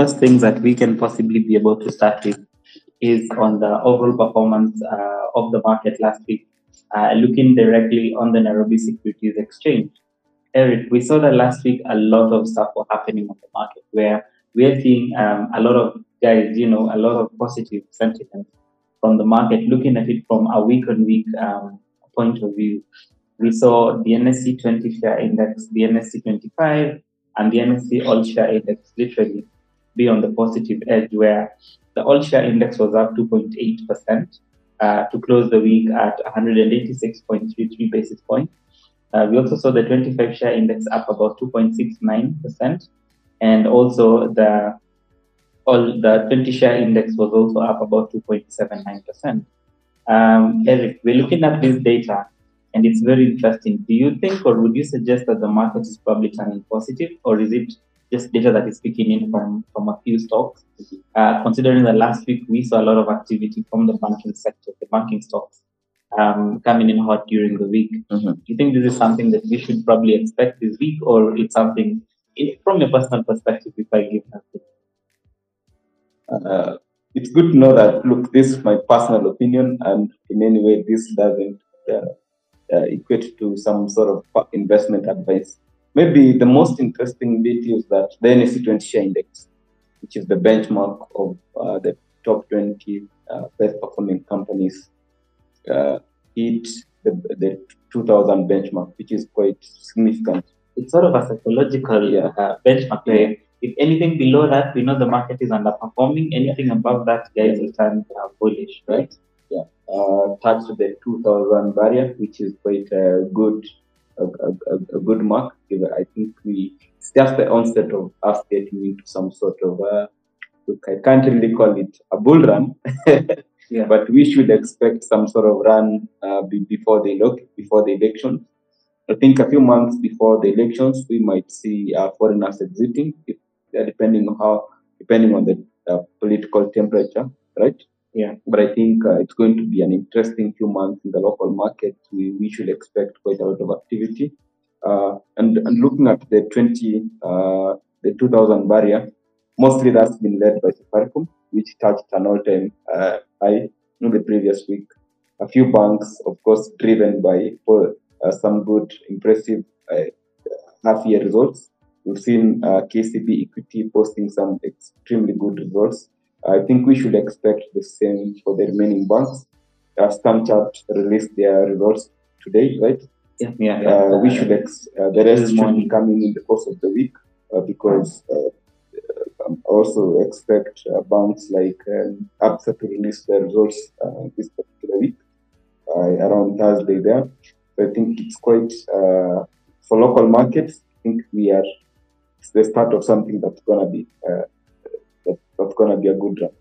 first things that we can possibly be able to start with is on the overall performance of the market last week, looking directly on the Nairobi Securities Exchange. Eric, we saw that last week a lot of stuff were happening on the market where we're seeing a lot of guys, a lot of positive sentiment from the market, looking at it from a week on week point of view. We saw the NSE 20 share index, the NSE 25, and the NSE all share index literally be on the positive edge, where the all share index was up 2.8% to close the week at 186.33 basis points. We also saw the 25 share index up about 2.69%, and also the 20 share index was also up about 2.79%. Eric, we're looking at this data, and it's very interesting. Do you think, or would you suggest that the market is probably turning positive, or is it just data that is speaking in from a few stocks? Considering that last week we saw a lot of activity from the banking sector, the banking stocks coming in hot during the week. Do you think this is something that we should probably expect this week, or it's something, from your personal perspective, if I give that? It's good to know that, look, this is my personal opinion, and in any way, this doesn't equate to some sort of investment advice. Maybe the most interesting bit is that the NSE 20 share index, which is the benchmark of the top 20 best performing companies, hit the 2000 benchmark, which is quite significant. It's sort of a psychological benchmark. Where if anything below that, we know the market is underperforming. Anything above that, guys, will turn bullish, right? Yeah. Touched the 2000 barrier, which is quite a good mark. I think it's just the onset of us getting into some sort of look, I can't really call it a bull run. Yeah. But we should expect some sort of run before the election. I think a few months before the elections, we might see foreigners exiting, depending on the political temperature, right? Yeah. But I think it's going to be an interesting few months in the local market. We should expect quite a lot of activity. And looking at the 2000 barrier, mostly that's been led by Safaricom, which touched an all-time high in the previous week. A few banks, of course, driven by some good, impressive half-year results. We've seen KCB Equity posting some extremely good results. I think we should expect the same for the remaining banks. Standard Chartered released their results today, right? Yeah. We should the rest should be coming in the course of the week because also expect banks like Absa to release their results this particular week around Thursday there. So I think it's quite for local markets. I think it's the start of something that's gonna be a good run.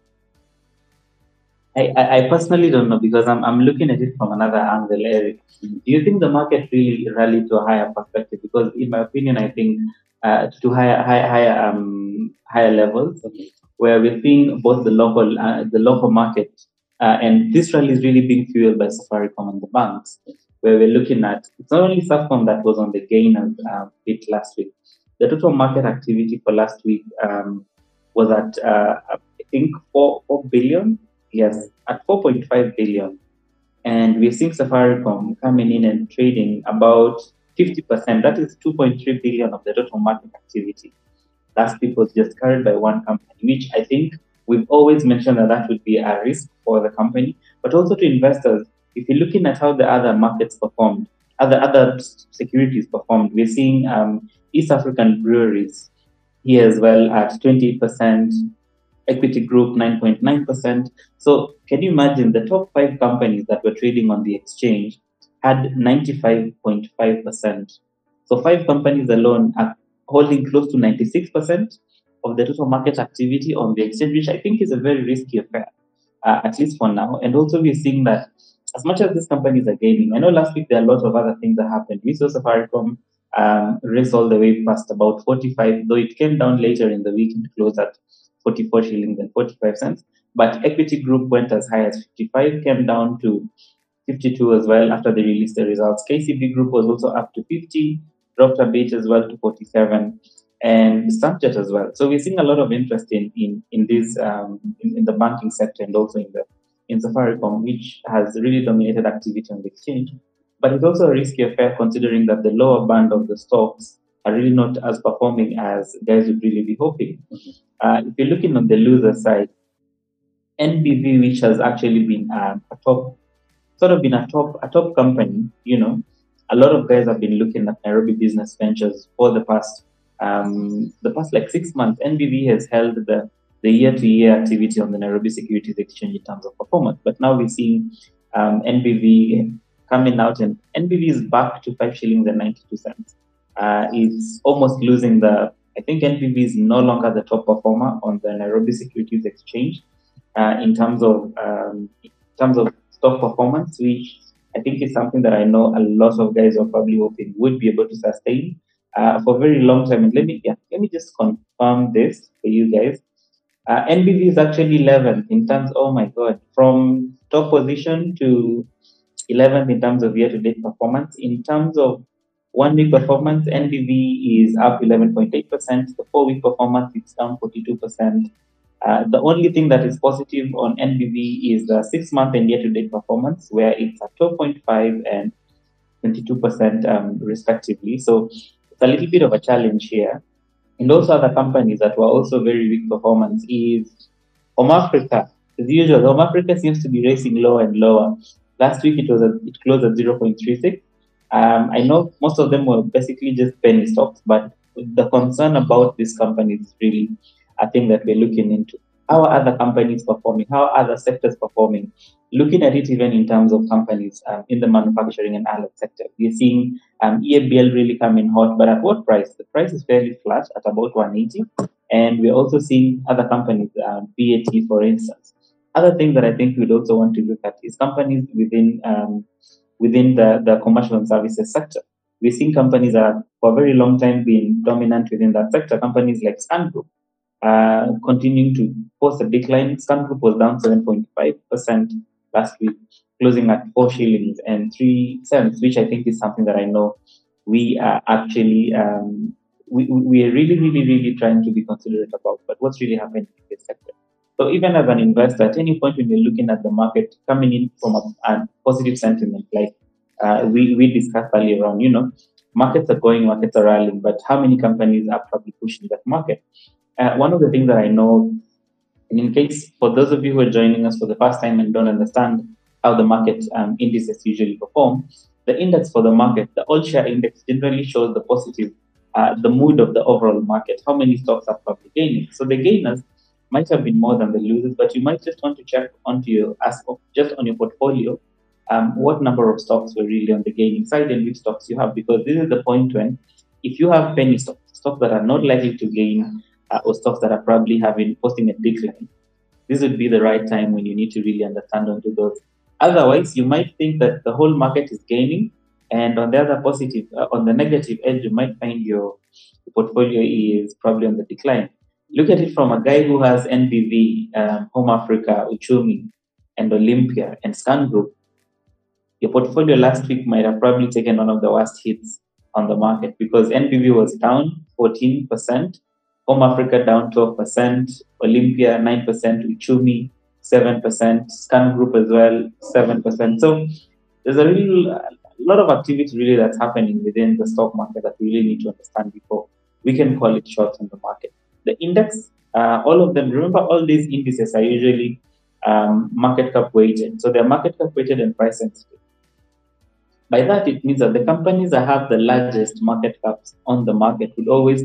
I personally don't know, because I'm looking at it from another angle, Eric. Do you think the market really rallied to a higher perspective? Because in my opinion, I think to higher levels, where we're seeing both the local market, and this rally is really being fueled by Safaricom and the banks, where we're looking at, it's not only Safaricom that was on the gainers bit last week. The total market activity for last week was at I think 4 billion. Yes, at 4.5 billion. And we're seeing Safaricom coming in and trading about 50%. That is 2.3 billion of the total market activity. Last week was just carried by one company, which I think we've always mentioned that would be a risk for the company, but also to investors. If you're looking at how the other markets performed, other securities performed, we're seeing East African breweries here as well at 20%. Equity Group 9.9%. So can you imagine the top 5 companies that were trading on the exchange had 95.5%. So 5 companies alone are holding close to 96% of the total market activity on the exchange, which I think is a very risky affair, at least for now. And also we're seeing that as much as these companies are gaining, I know last week there are a lot of other things that happened. We saw Safaricom race all the way past about 45, though it came down later in the week and closed at 44 shillings and 45 cents. But Equity Group went as high as 55, came down to 52 as well after they released the results. KCB Group was also up to 50, dropped a bit as well to 47. and Snapchat as well. So we're seeing a lot of interest in this in the banking sector and also in Safaricom, which has really dominated activity on the exchange. But it's also a risky affair considering that the lower band of the stocks are really not as performing as guys would really be hoping. If you're looking on the loser side, NBV, which has actually been a top, sort of been a top company, a lot of guys have been looking at Nairobi Business Ventures for the past like 6 months. NBV has held the year-to-year activity on the Nairobi Securities Exchange in terms of performance. But now we're seeing NBV coming out, and NBV is back to 5 shillings and 92 cents. It's almost losing I think NBV is no longer the top performer on the Nairobi Securities Exchange in terms of stock performance, which I think is something that I know a lot of guys are probably hoping would be able to sustain for a very long time. And let me just confirm this for you guys. NBV is actually 11th in terms. Oh my God, from top position to 11th in terms of year-to-date performance. In terms of 1 week performance, NBV is up 11.8%. The 4 week performance is down 42%. The only thing that is positive on NBV is the 6 month and year-to-date performance, where it's at 12.5 and 22% respectively. So it's a little bit of a challenge here. And also other companies that were also very weak performance is Home Africa. As usual, Home Africa seems to be racing lower and lower. Last week it closed at 0.36. I know most of them were basically just penny stocks, but the concern about these companies is really a thing that we're looking into. How are other companies performing? How are other sectors performing? Looking at it even in terms of companies in the manufacturing and allied sector. We're seeing EABL really coming hot, but at what price? The price is fairly flat at about 180. And we're also seeing other companies, BAT for instance. Other thing that I think we'd also want to look at is companies within the commercial and services sector. We're seeing companies that have for a very long time been dominant within that sector. Companies like Scan Group continuing to post a decline. Scan Group was down 7.5% last week, closing at 4 shillings and 3 cents, which I think is something that I know we are actually we are really, really, really trying to be considerate about. But what's really happening in this sector? So even as an investor, at any point when you're looking at the market coming in from a positive sentiment, like we discussed earlier on, markets are going, markets are rallying, but how many companies are probably pushing that market? One of the things that I know, and in case for those of you who are joining us for the first time and don't understand how the market indices usually perform, the index for the market, the all share index, generally shows the positive, the mood of the overall market, how many stocks are probably gaining. So the gainers might have been more than the losers, but you might just want to check onto your just on your portfolio, what number of stocks were really on the gaining side and which stocks you have, because this is the point when if you have penny stocks that are not likely to gain, or stocks that are probably posting a decline, this would be the right time when you need to really understand onto those. Otherwise, you might think that the whole market is gaining, and on the other on the negative edge, you might find your portfolio is probably on the decline. Look at it from a guy who has NBV, Home Africa, Uchumi, and Olympia, and Scan Group. Your portfolio last week might have probably taken one of the worst hits on the market because NBV was down 14%, Home Africa down 12%, Olympia 9%, Uchumi 7%, Scan Group as well 7%. So there's a lot of activity really that's happening within the stock market that we really need to understand before we can call it short on the market. The index, all of them, remember all these indices are usually market cap weighted. So they're market cap weighted and price sensitive. By that, it means that the companies that have the largest market caps on the market would always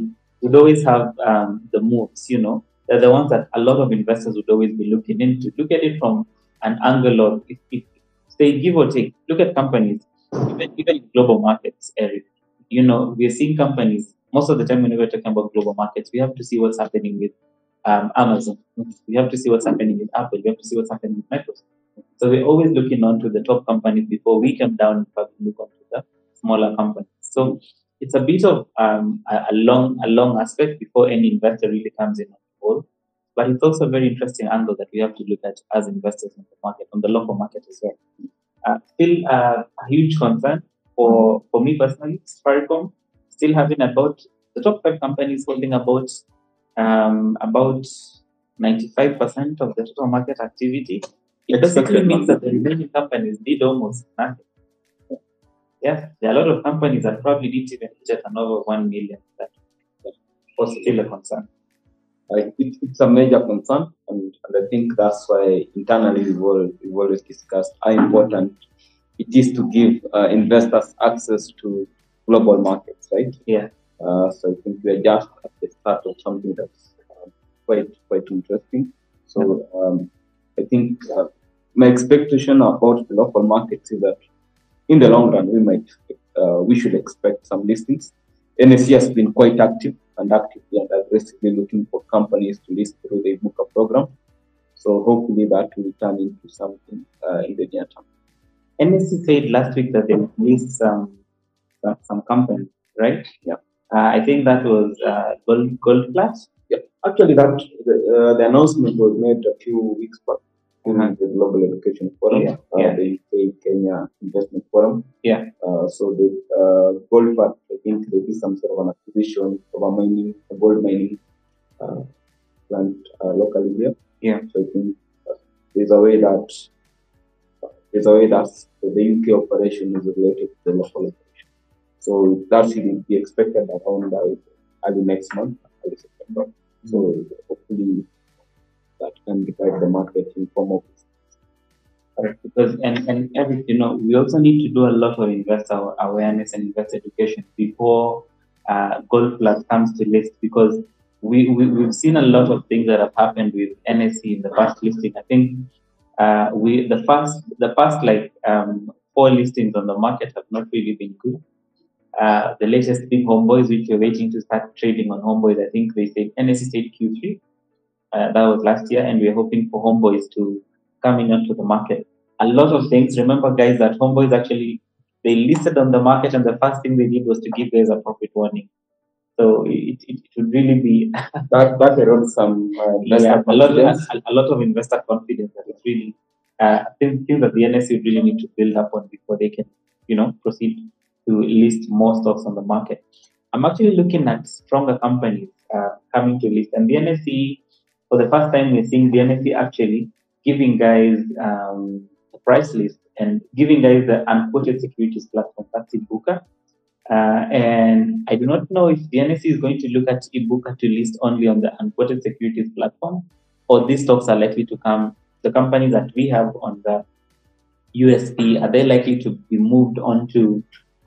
have the moves, They're the ones that a lot of investors would always be looking into. Look at it from an angle of, if say, give or take, look at companies, even in global markets, Eric. We're seeing companies, most of the time when we're talking about global markets, we have to see what's happening with Amazon. We have to see what's happening with Apple. We have to see what's happening with Microsoft. So we're always looking onto the top companies before we come down and probably look onto the smaller companies. So it's a bit of a long aspect before any investor really comes in on the whole. But it's also a very interesting angle that we have to look at as investors in the market, on the local market as well. Still a huge concern for me personally, Safaricom, still having about The top 5 companies holding about 95% of the total market activity. It basically means that the remaining companies did almost nothing. Yeah, there are a lot of companies that probably didn't even hit a turnover 1 million. That was still a concern. It's a major concern, and I think that's why internally we've always discussed how important it is to give investors access to global markets, right? Yeah. So I think we are just at the start of something that's quite interesting. So I think my expectation about the local markets is that in the long run we should expect some listings. NSE has been quite active and aggressively looking for companies to list through the Ibuka program. So hopefully that will turn into something in the near term. NSE said last week that they would list some companies, right? Yeah. I think that was Gold Plus. Yeah. Actually, the announcement was made a few weeks back in the Global Education Forum, the UK Kenya Investment Forum. Yeah. So the Gold Plus, I think there is some sort of an acquisition of a gold mining plant locally here. Yeah. So I think there's a way that the UK operation is related to the local operation. So that should be expected around early next month, early September. So hopefully that can guide the market in form of correct. Because and every, we also need to do a lot of investor awareness and investor education before Gold Plus comes to list, because we've seen a lot of things that have happened with NSE in the past listing. I think the past 4 listings on the market have not really been good. The latest being Homeboys, which we're waiting to start trading on Homeboys. I think they said NSE said Q3. That was last year, and we're hoping for Homeboys to come in onto the market. A lot of things. Remember, guys, that Homeboys actually they listed on the market, and the first thing they did was to give guys a profit warning. So it would really be that erodes some a lot of investor confidence that it's really things that the NSE would really need to build up on before they can proceed to list more stocks on the market. I'm actually looking at stronger companies coming to list, and the NSE, for the first time, we're seeing the NSE actually giving guys a price list and giving guys the unquoted securities platform. That's Ibuka. And I do not know if the NSE is going to look at Ibuka to list only on the unquoted securities platform, or these stocks are likely to come. The companies that we have on the USP, are they likely to be moved onto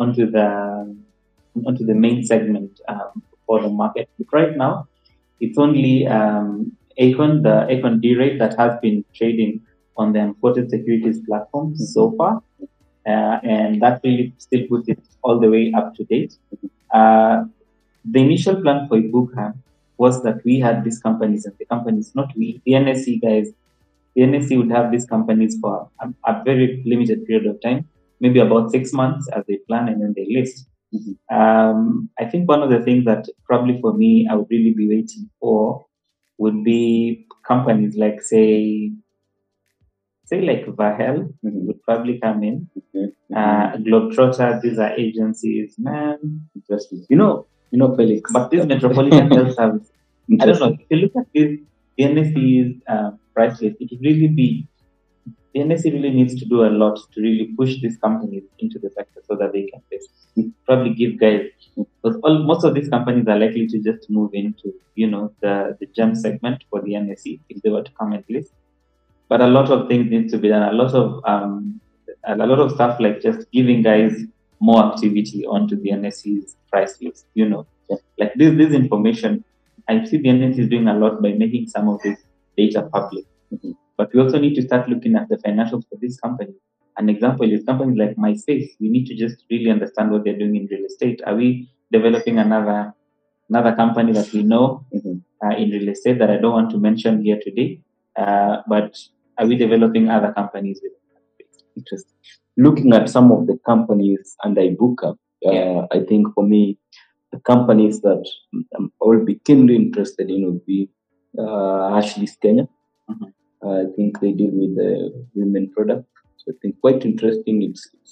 the main segment for the market? But right now, it's only Aecon, the Aecon D-Rate, that has been trading on the unquoted securities platform so far. And that really still puts it all the way up to date. The initial plan for Ibuka was that we had these companies, and the companies, not we, the NSE guys, the NSE would have these companies for a very limited period of time, maybe about 6 months as they plan, and then they list. I think one of the things that probably for me I would really be waiting for would be companies like say like Vahel would probably come in. Globetrotter, these are agencies, man. Interesting. You know, Felix. But this Metropolitan Health Service, I don't know. If you look at this, the NSE's price list, it would really be, the NSE really needs to do a lot to really push these companies into the sector so that they can probably give guys, because most of these companies are likely to just move into, the gem segment for the NSE if they were to come and list. But a lot of things need to be done. A lot of stuff like just giving guys more activity onto the NSE's price list. Like this information, I see the NSE is doing a lot by making some of this data public. But we also need to start looking at the financials for this company. An example is companies like MySpace. We need to just really understand what they're doing in real estate. Are we developing another company that we know in real estate that I don't want to mention here today? But are we developing other companies with interesting? Looking at some of the companies under Ibuka, I think for me, the companies that I will be keenly interested in would be Ashley's Kenya. I think they deal with the women product. So I think quite interesting.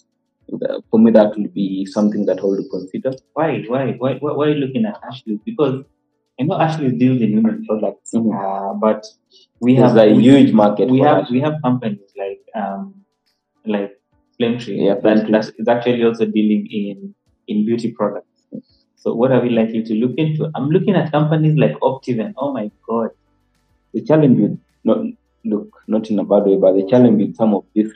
For me, that would be something that I would consider. Why are you looking at Ashley? Because I know Ashley deals in women products, but There's a huge market. We have companies like Flame Tree that is actually also dealing in beauty products. So what are we likely to look into? I'm looking at companies like Optiven. Oh my God. The challenge with not in a bad way, but the challenge with some of these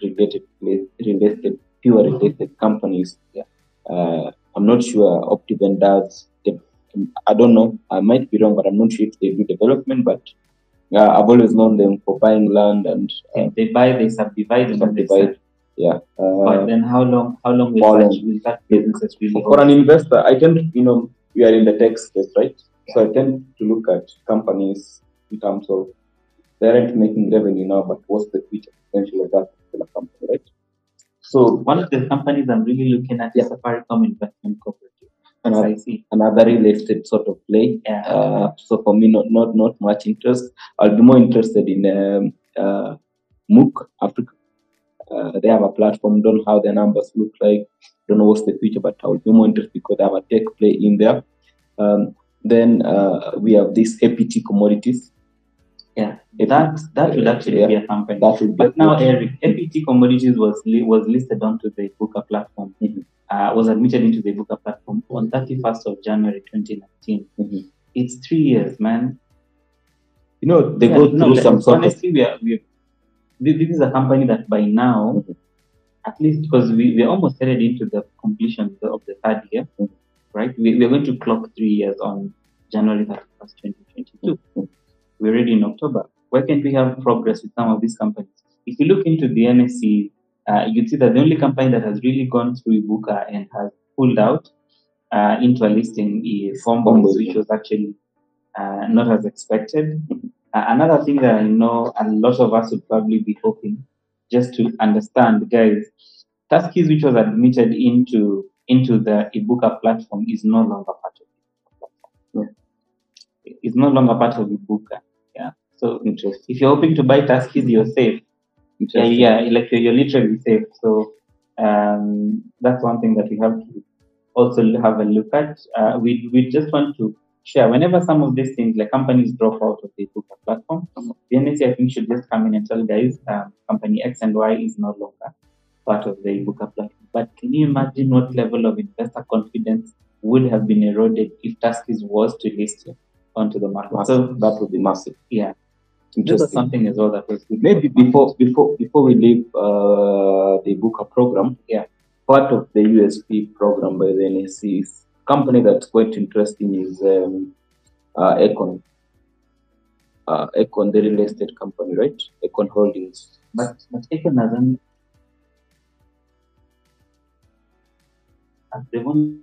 pure related companies. I'm not sure Optiven does. I don't know. I might be wrong, but I'm not sure if they do development. But I've always known them for buying land and they buy, they subdivide, Yeah. But then how long will that business really for an investor? I tend, we are in the tech space, right? Yeah. So I tend to look at companies in terms of they aren't making revenue now, but what's the future potential of that particular company, right? So one of the companies I'm really looking at is Safaricom Investment Cooperative. Another real estate sort of play. So for me, not much interest. I'll be more interested in MOOC Africa. They have a platform. Don't know how their numbers look like. Don't know what's the future, but I will be more interested because they have a tech play in there. Then we have this APT Commodities. Yeah, that would actually be a company. But now, Eric, APT Commodities was listed onto the Ibuka platform. Was admitted into the Ibuka platform on 31st of January 2019. It's 3 years, man. They go through some sort honestly, this is a company that by now, at least because we're almost headed into the completion of the third year, right? We're going to clock 3 years on January 31st, 2022. We're already in October. Why can't we have progress with some of these companies? If you look into the NSE, you can see that the only company that has really gone through Ibuka and has pulled out into a listing is Homeboyz, which was actually not as expected. Another thing that I know a lot of us would probably be hoping, just to understand, guys, Tuskys, which was admitted into the Ibuka platform, is no longer part of the platform. It's no longer part of Ibuka. Yeah. So if you're hoping to buy Tuskys, you're safe. Like you're literally safe. So that's one thing that we have to also have a look at. We just want to share whenever some of these things like companies drop out of the Ibuka platform, the NSE I think should just come in and tell guys company X and Y is no longer part of the Ibuka platform. But can you imagine what level of investor confidence would have been eroded if Tuskys was to list onto the market? So that would be massive. Yeah. This is something as well that was good. Maybe before we leave the Ibuka program, part of the USP program by the NSE is company that's quite interesting is Econ. Econ, the real estate company, right? Econ Holdings. But Econ hasn't. They won't.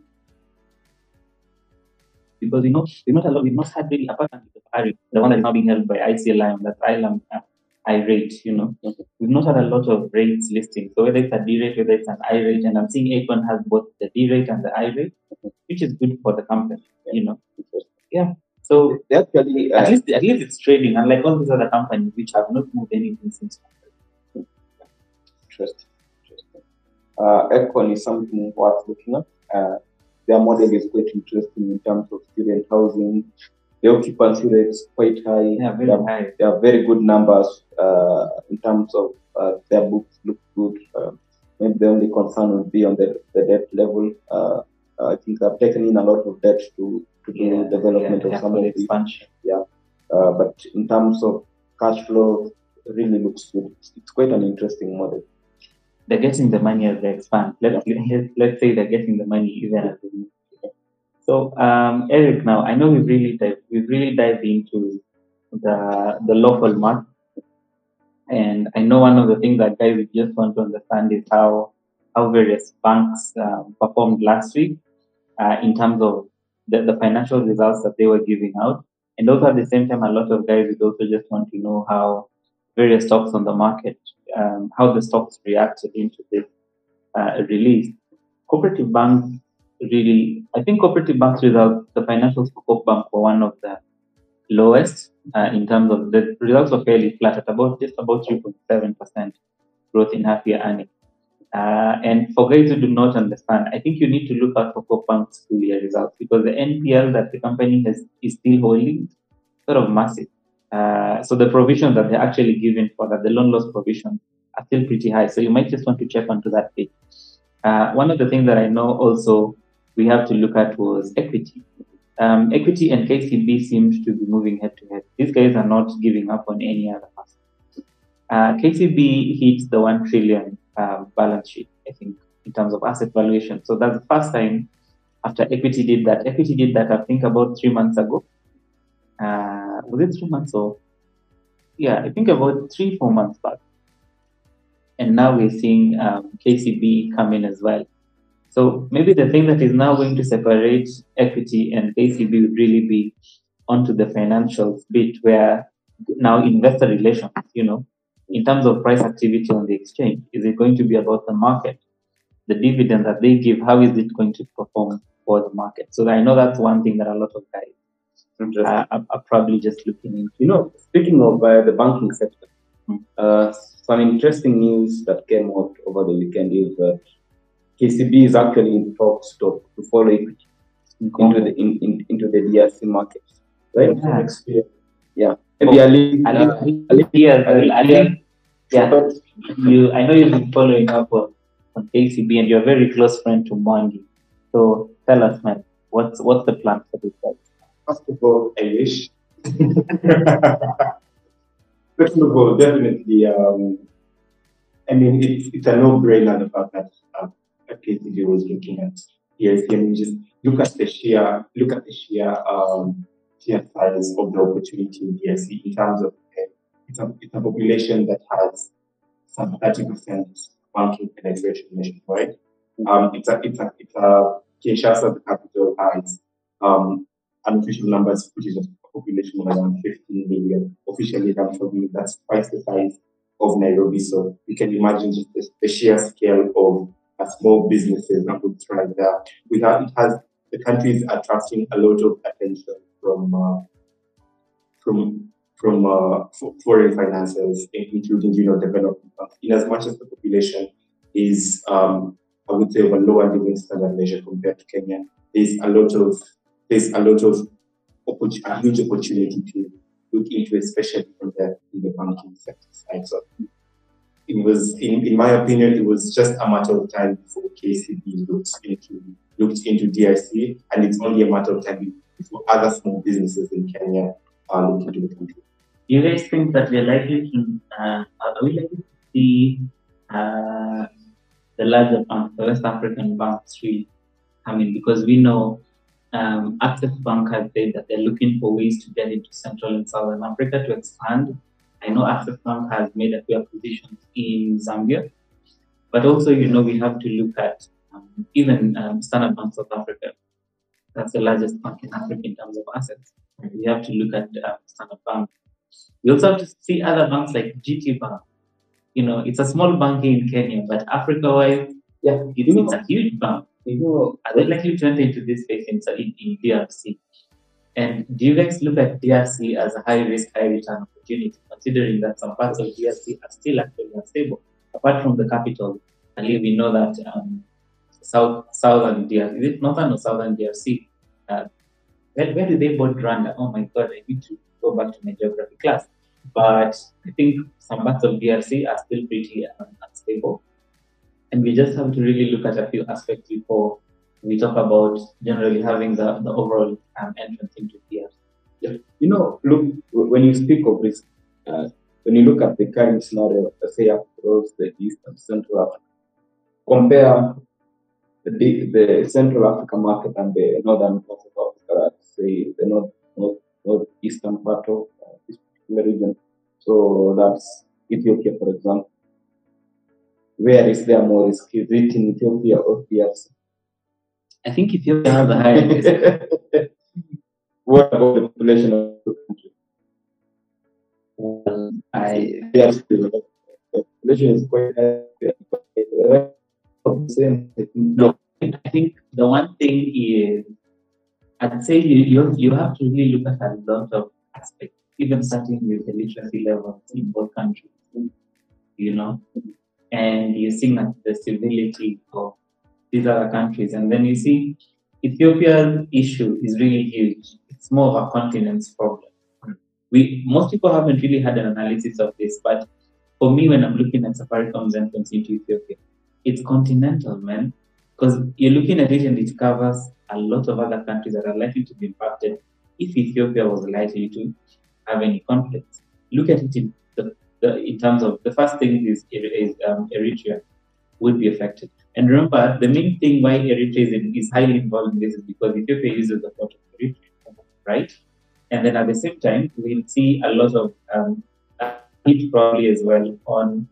Because we've not had really, apart from the one that is now being held by ICLI, that's Island iRate, We've not had a lot of rates listing. So whether it's a D rate, whether it's an I rate, and I'm seeing Econ has both the D rate and the I rate, which is good for the company, Yeah. So they actually at least it's trading, unlike all these other companies which have not moved anything since. Interesting. Econ is something worth looking at. Their model is quite interesting in terms of student housing. The occupancy rate is quite high. Yeah, very high. They have very good numbers in terms of their books look good. Maybe the only concern would be on the debt level. I think they've taken in a lot of debt to do development of some of the expansion. But in terms of cash flow, it really looks good. It's quite an interesting model. They're getting the money as they expand. Let's say they're getting the money even as they move. So, Eric, now I know we've really dived into the local market, and I know one of the things that guys just want to understand is how various banks performed last week in terms of the financial results that they were giving out, and also at the same time, a lot of guys would also just want to know how various stocks on the market, how the stocks reacted into this release. Cooperative Bank I think Cooperative Bank's results, the financials for Coop Bank were one of the lowest in terms of the results were fairly flat at just about 3.7% growth in half year earnings. And for guys who do not understand, I think you need to look out for Copank's full year results because the NPL that the company has is still holding sort of massive. So the provision that they're actually giving for that, the loan loss provision, are still pretty high. So you might just want to check onto that page. One of the things that I know also we have to look at was equity. Equity and KCB seems to be moving head to head. These guys are not giving up on any other asset. KCB hits the 1 trillion balance sheet, I think, in terms of asset valuation. So that's the first time after equity did that. Equity did that, I think, about 3 months ago. Was it 3 months or? Yeah, I think about 3, 4 months back. And now we're seeing KCB come in as well. So maybe the thing that is now going to separate equity and KCB would really be onto the financials bit where now investor relations, in terms of price activity on the exchange, is it going to be about the market? The dividend that they give, how is it going to perform for the market? So I know that's one thing that a lot of guys are probably just looking into. Speaking of the banking sector, some interesting news that came out over the weekend is KCB is actually in talks to follow equity into the DRC market, right? Yeah. Maybe I know you've been following up on KCB and you're a very close friend to Mwangi. So tell us, man, what's the plan for this guy? First of all, I wish. First of all, definitely, I mean, it's a no-brainer the fact that KCB was looking at DRC. I mean, just look at the sheer size of the opportunity in DRC in terms of it's a population that has some 30% banking penetration nationwide. It's a Kinshasa, the capital, has unofficial numbers, which is a population of around 15 million. Officially, that's twice the size of Nairobi. So you can imagine just the sheer scale of small businesses that would thrive there. The country is attracting a lot of attention from foreign financiers, including development funds. In as much as the population is, I would say, of a lower living standard measure compared to Kenya, there's a huge opportunity to look into, especially in the banking sector side. So it was, in my opinion, it was just a matter of time before KCB looked into DRC, and it's only a matter of time before other small businesses in Kenya look into the country. Do you guys think that we're likely to see the larger banks, the West African banks, really come in? Because we know Access Bank has said that they're looking for ways to get into Central and Southern Africa to expand. I know Access Bank has made a few acquisitions in Zambia, but also, we have to look at even Standard Bank South Africa. That's the largest bank in Africa in terms of assets. We have to look at Standard Bank. We also have to see other banks like GT Bank. It's a small bank in Kenya, but Africa-wise, it's a huge bank. Are they likely to enter into this space in DRC? And do you guys look at DRC as a high-risk, high-return opportunity, considering that some parts of DRC are still actually unstable? Apart from the capital, I believe we know that southern DRC, is it northern or southern DRC? Where do they both run? Oh my God, I need to go back to my geography class. But I think some parts of DRC are still pretty unstable. And we just have to really look at a few aspects before we talk about generally having the overall entrance into DRC. Yeah. Look, when you speak of risk, when you look at the current scenario, say across the East and Central Africa, compare the Central Africa market and the northern part of Africa, say the northeastern part of this particular region. So that's Ethiopia, for example. Where is there more risk? Is it in Ethiopia or DRC? I think Ethiopia has a higher risk. What about the population of the country? The population is quite high. No, I think the one thing is, I'd say you have to really look at a lot of aspects, even starting with the literacy levels in both countries. and you're seeing at the civility of these other countries. And then you see Ethiopia's issue is really huge. It's more of a continent's problem. Most people haven't really had an analysis of this, but for me, when I'm looking at Safaricom's entrance into Ethiopia, it's continental, man. Because you're looking at it and it covers a lot of other countries that are likely to be impacted if Ethiopia was likely to have any conflicts. Look at it in terms of the first thing is Eritrea would be affected. And remember, the main thing why Eritrea is highly involved in this is because Ethiopia uses the port of Eritrea, right? And then at the same time, we'll see a lot of hit probably as well on.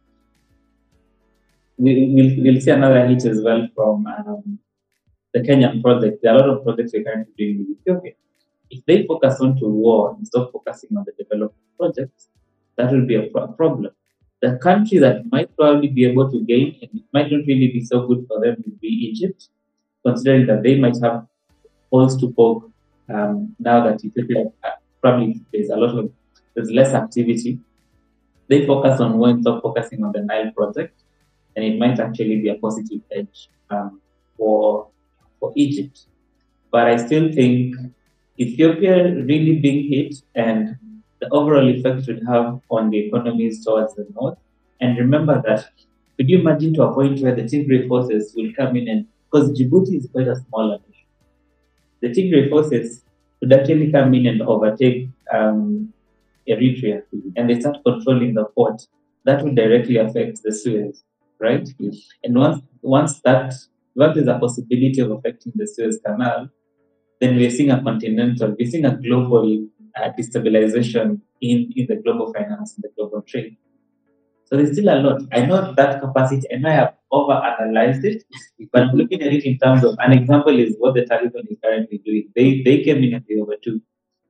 We'll see another hit as well from the Kenyan project. There are a lot of projects we're currently doing with Ethiopia. If they focus on to war instead of focusing on the development projects, that will be a problem. The country that might probably be able to gain, and it might not really be so good for them, would be Egypt, considering that they might have holes to poke now that Ethiopia probably there's less activity. They focus on war instead of focusing on the Nile project, and it might actually be a positive edge for Egypt. But I still think Ethiopia really being hit and the overall effect would have on the economies towards the north. And remember that, could you imagine to a point where the Tigray forces will come in and, because Djibouti is quite a smaller nation, the Tigray forces would actually come in and overtake Eritrea and they start controlling the port. That would directly affect the Suez, right? And once there's a possibility of affecting the Suez Canal, then we're seeing a global destabilization in the global finance, in the global trade. So there's still a lot. I know that capacity, and I have overanalyzed it, but I'm looking at it in terms of an example is what the Taliban is currently doing. They came in and they overtook.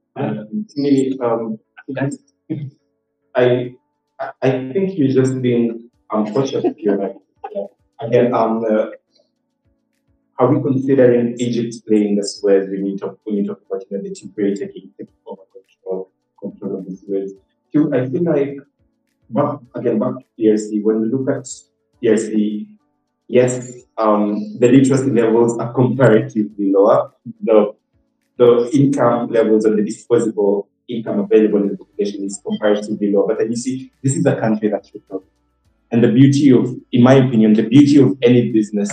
I think you're just being cautious here. Again, are we considering Egypt playing the Suez? We need to talk about the Tigray taking over control of the Suez. I feel like back to DRC. When we look at DRC, yes, the literacy levels are comparatively lower. The income levels and the disposable income available in the population is comparatively low. But then you see, this is a country that's recovered. And the beauty of, in my opinion, the beauty of any business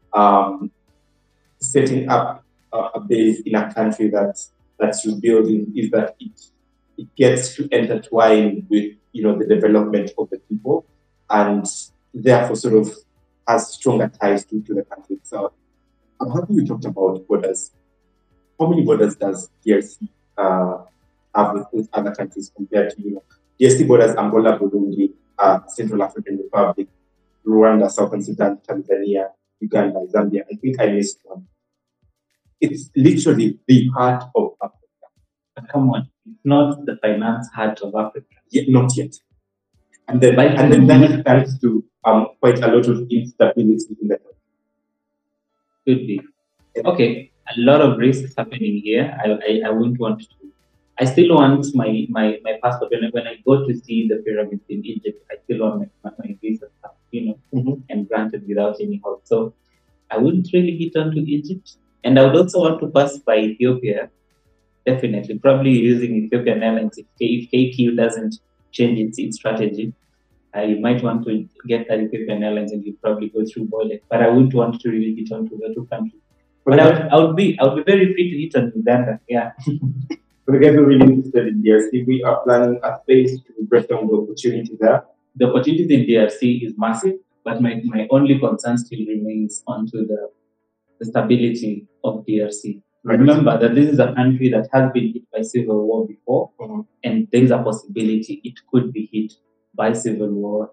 setting up a base in a country that's rebuilding is that it gets to intertwine with the development of the people, and therefore sort of has stronger ties to the country itself. I'm happy we talked about borders. How many borders does DRC have with other countries compared to DRC borders? Angola, Burundi, Central African Republic, Rwanda, Southern Sudan, Tanzania, Uganda, Zambia. I think I missed one. It's literally the heart of Africa. But come on, it's not the finance heart of Africa. Not yet. And then that thanks to quite a lot of instability in the country. Could be. Okay, a lot of risks happening here. I wouldn't want to. I still want my passport. When I go to see the pyramids in Egypt, I still want my visa stuff, and granted without any help. So I wouldn't really get onto Egypt. And I would also want to pass by Ethiopia, definitely, probably using Ethiopian Airlines. If KQ doesn't change its strategy, you might want to get that Ethiopian Airlines and you probably go through Boyle. But I wouldn't want to really get onto the two countries. But I would be very free to hit on Uganda, yeah. For the guys who are really interested in DRC, we are planning a phase to break down the opportunity there. The opportunity in DRC is massive, but my only concern still remains onto the stability of DRC. Right. Remember that this is a country that has been hit by civil war before, and there is a possibility it could be hit by civil war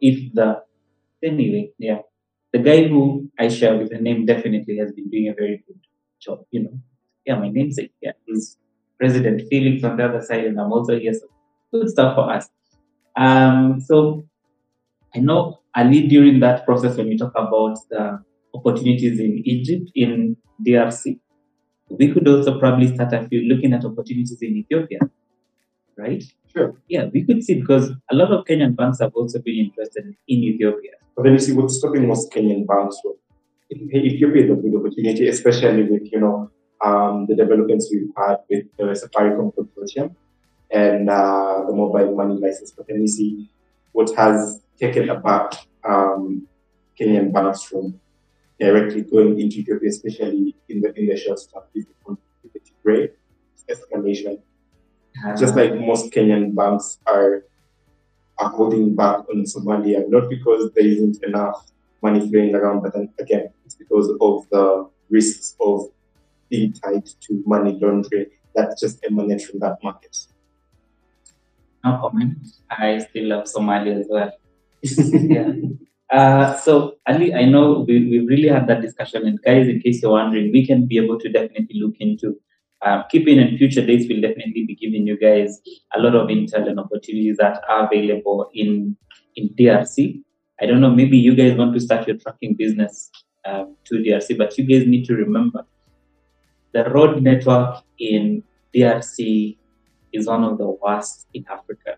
the guy who I share with the name definitely has been doing a very good job. My namesake, is President Felix on the other side, and I'm also here, so good stuff for us. So I know Ali, during that process, when we talk about the opportunities in Egypt, in DRC, we could also probably start looking at opportunities in Ethiopia, right? Sure. Yeah, we could see because a lot of Kenyan banks have also been interested in Ethiopia. But then you see what's stopping most Kenyan banks from Ethiopia is a big opportunity, especially with the developments we've had with the Safaricom consortium and the mobile money license. But then you see what has taken aback Kenyan banks from directly going into Ethiopia, especially in the short term, is the Tigray escalation. Just like most Kenyan banks are holding back on Somalia, not because there isn't enough money flowing around, but then again, it's because of the risks of being tied to money laundering that just emanates from that market. No comment. I still love Somalia as well. Yeah. So Ali, I know we really had that discussion, and guys, in case you're wondering, we can be able to definitely look into keeping in future days. We'll definitely be giving you guys a lot of intel and opportunities that are available in DRC. I don't know, maybe you guys want to start your trucking business to DRC, but you guys need to remember the road network in DRC is one of the worst in Africa.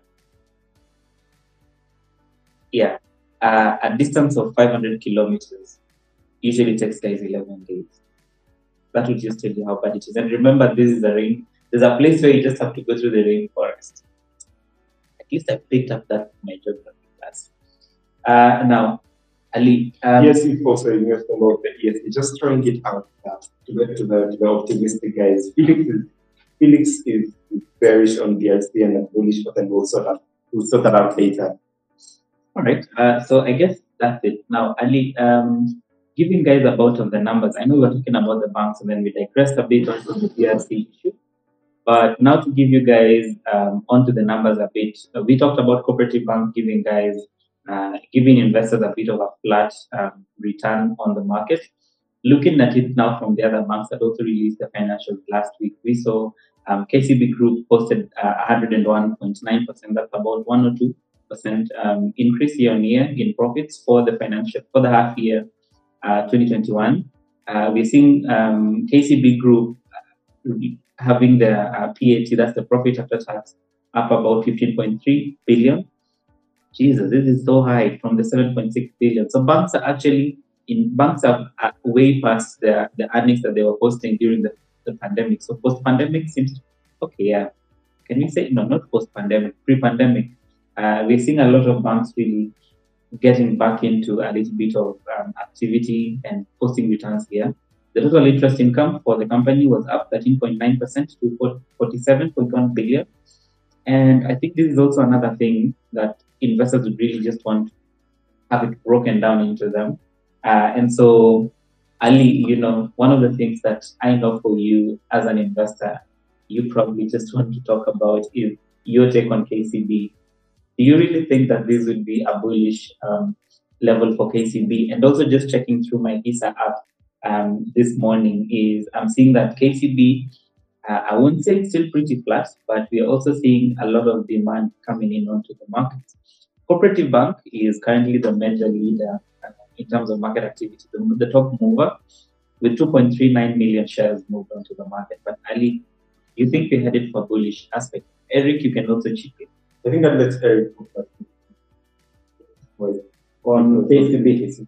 Yeah. A distance of 500 kilometers usually takes guys 11 days. That will just tell you how bad it is. And remember, this is there's a place where you just have to go through the rainforest. At least I picked up that in my geography class. Now, Ali. Yes, if also you have to about the ESG, just throwing it out to the optimistic guys. Felix is bearish on DRC and bullish, but then we'll sort that out later. All right. So I guess that's it. Now, Ali, giving guys a bout of the numbers. I know we're talking about the banks and then we digressed a bit onto the DRC issue. But now to give you guys onto the numbers a bit, we talked about Cooperative Bank giving investors a bit of a flat return on the market. Looking at it now from the other banks that also released the financials last week, we saw KCB Group posted 101.9%. That's about 1 or 2% increase year on year in profits for the half year 2021. We're seeing KCB Group having the PAT, that's the profit after tax, up about 15.3 billion. Jesus, this is so high from the 7.6 billion. So banks are way past the earnings that they were posting during the pandemic. So post-pandemic seems okay. Yeah, can we say no? Not post-pandemic, pre-pandemic. We're seeing a lot of banks really getting back into a little bit of activity and posting returns here. The total interest income for the company was up 13.9% to 47.1 billion. And I think this is also another thing that investors would really just want to have it broken down into them. And so, Ali, one of the things that I know for you as an investor, you probably just want to talk about is your take on KCB. Do you really think that this would be a bullish level for KCB? And also just checking through my Visa app this morning I'm seeing that KCB, I wouldn't say it's still pretty flat, but we are also seeing a lot of demand coming in onto the market. Cooperative Bank is currently the major leader in terms of market activity, the top mover with 2.39 million shares moved onto the market. But Ali, you think we're headed for a bullish aspect? Eric, you can also chip in. I think that let's Eric on KCB.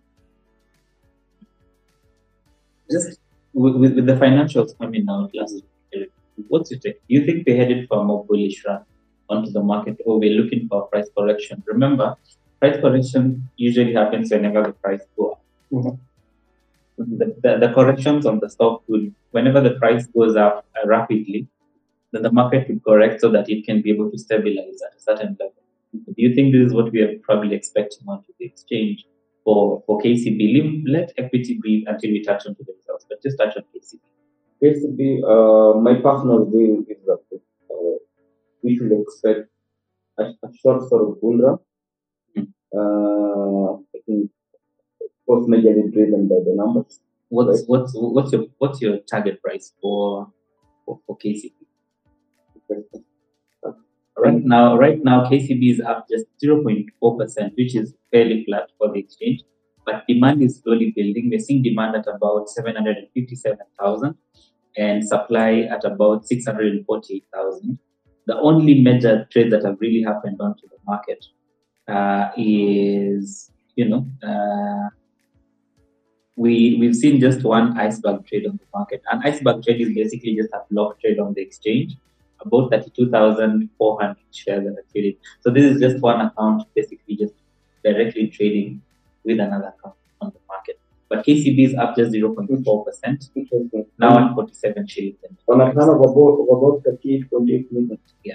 Just with the financials coming out last week, what's your take? Do you think we're headed for a more bullish run onto the market, or we're looking for a price correction? Remember, price correction usually happens whenever the price goes up. Mm-hmm. The corrections on the stock will, whenever the price goes up rapidly, then the market will correct so that it can be able to stabilize at a certain level. Do you think this is what we are probably expecting onto the exchange for KCB? Let equity breathe until we touch onto the results, but just touch on KCB. KCB, my personal view is that we should expect a short sort of bull run. I think both majorly driven by the numbers. What's your target price for KCB? Right now, KCB is up just 0.4%, which is fairly flat for the exchange. But demand is slowly building. We're seeing demand at about 757,000 and supply at about 648,000. the only major trade that have really happened onto the market is, we've seen just one iceberg trade on the market. An iceberg trade is basically just a block trade on the exchange, about 32,400 shares that are traded. So this is just one account basically just directly trading with another account on the market. But KCB is up just 0.4%, now at 47 shillings. On a turn of about 38.8 million. Yeah.